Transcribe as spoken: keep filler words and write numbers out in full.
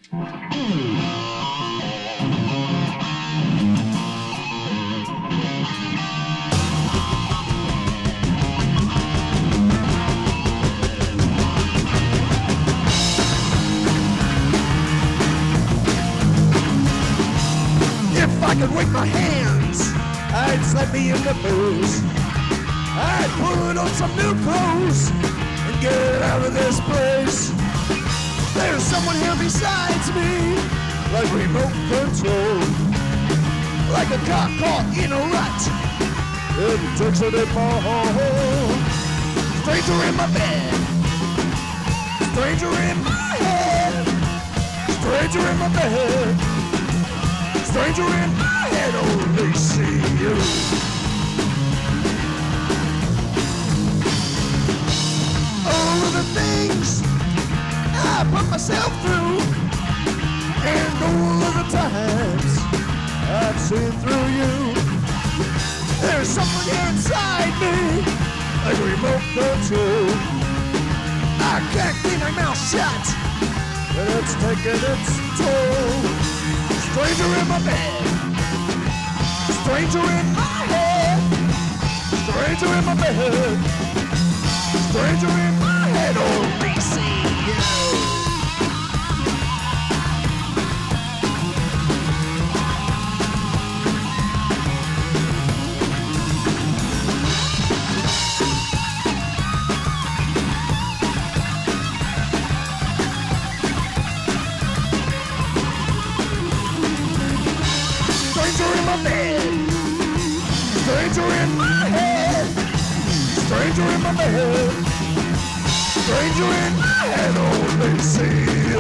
If I could wave my hands, I'd slap me in the face. I'd put on some new clothes and get out of this place. There's someone here besides me, like remote control, like a cop caught in a rut. It takes a dip home. Stranger in my bed, stranger in my head, stranger in my bed, stranger in my head. Only see you. All of the things I put myself through, and all of the times I've seen through you. There's someone here inside me, like remote control. I can't keep my mouth shut, and it's taking its toll. Stranger in my bed, stranger in my head, stranger in my bed, stranger in my head. Only see you. Stranger in my bed, stranger in my head, stranger in my bed, stranger in my head. Only see you.